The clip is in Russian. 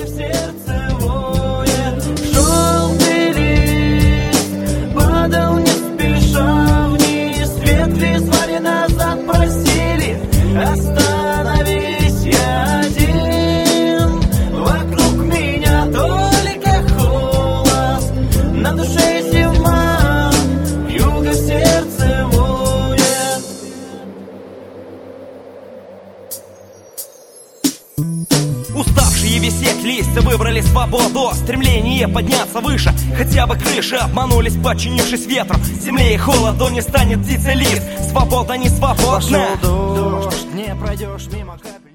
в сердце воет. Желтый лист падал не спеша вниз, ветви звали назад, просили: остановись, я один. Вокруг меня только холод, на душе зима, вьюга в сердце воет. Уставшие висеть листья выбрали свободу, стремление подняться выше, хотя бы крыши. Обманулись, подчинившись ветру, земле и холоду. Не станет птицей лист, свобода не свободна. Пошел дождь, не пройдешь мимо капель.